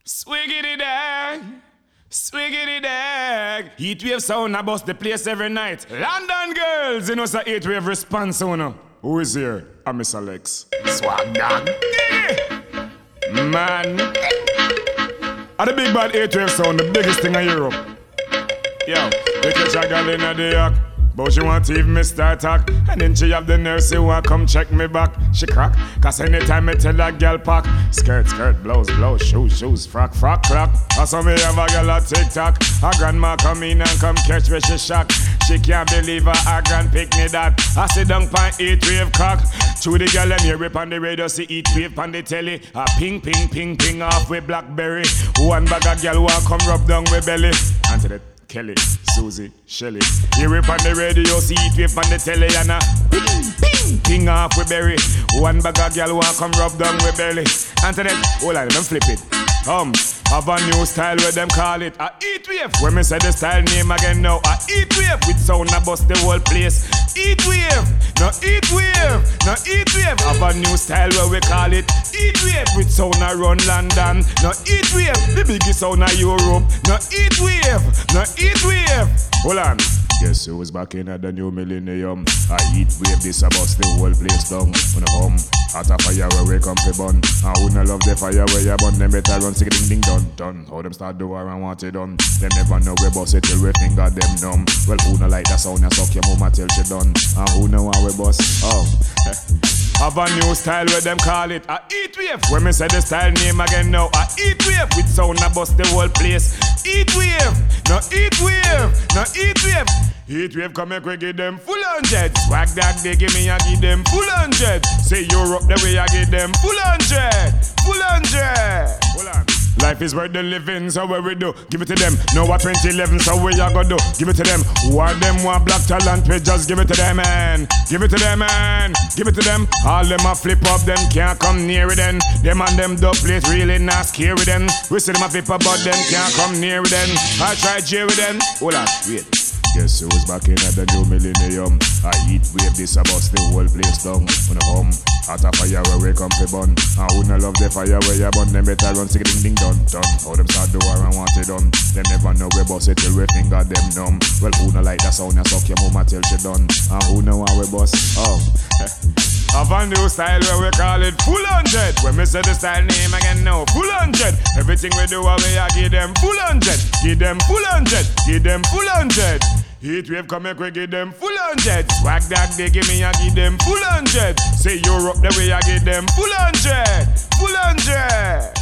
Swiggity dag, swiggity dag. Heatwave sound a bust the place every night. London girls, you know, say heatwave response, you know. Who is here? I'm Miss Alex. Swag dog. Man. Are the big bad heatwave sound the biggest thing in Europe? Yo, they catch a girl in the yak, but she want even me start talk. And then she have the nurse who want come check me back. She crack, cause anytime me tell that girl pack. Skirt, blouse, shoes, frock, crack. I saw me have a girl at TikTok. Her grandma come in and come catch me, she shock. She can't believe her grand pick me that. I sit down pan heatwave cock. Through the girl and hear it on the radio, see heatwave on the telly. A ping off with Blackberry. One bag of girl want come rub down with belly. And to the Kelly, Susie, Shelly. Hear it on the radio, see heatwave on the telly. And a ping off with berry. One bag of girl want come rub down with belly. And to that, hold on, don't flip it. Have a new style where them call it a heatwave. When me say the style name again now, a heatwave. With sound a bust the whole place. Heatwave, no heatwave, no heatwave. Have a new style where we call it heatwave. With sound a run London, no heatwave. The biggest sound a Europe, no heatwave, no heatwave. Hold on. Guess who was back in at the new millennium? A heatwave, this a bust the whole place down. On a hum, hot a fire where we come to bun. And who no love the fire where you burn, them better run, sick ding done. How them start the war and want it done. Them never know we bust it till we finger them numb. Well, who no like that sound and suck your mama till she done. And who know how we bust? Have a new style where them call it a heatwave. When me say the style name again now, a heatwave. With sound a bust the whole place. Heatwave, no heatwave, no heatwave. Heatwave come make we give them full 100. Swag that they give me, I give them full 100. Say Europe the way I give them full 100. Full 100. Hold on. Life is worth the living, so what we do? Give it to them. Now what 2011, so what you gonna do? Give it to them. What them want black talent, we just give it to them, man. Give it to them, man. Give it to them. All them a flip up, them can't come near it then. Them and them dub place really not scary then. We see them a flip up, but them can't come near it then. I try Jerry then. Hold on, wait. Guess who's back in at the new millennium? A heatwave, this a bust the whole place down. On a hum, hot a fire where we come to bun. And who no love the fire where you burn, them better run, sick ding done. How them start the war and want it done. Them never know we bust it till we finger them numb. Well, who no like that sound and suck your mama till she done. And who know how we bust? Have a new style where we call it full 100. When me say the style name again now, full 100. Everything we do, we give them full 100. Give them full 100. Give them full 100. Heatwave come make we give them full 100. Swag that they give me, I give them full 100. Say Europe the way I give them full 100. Full 100.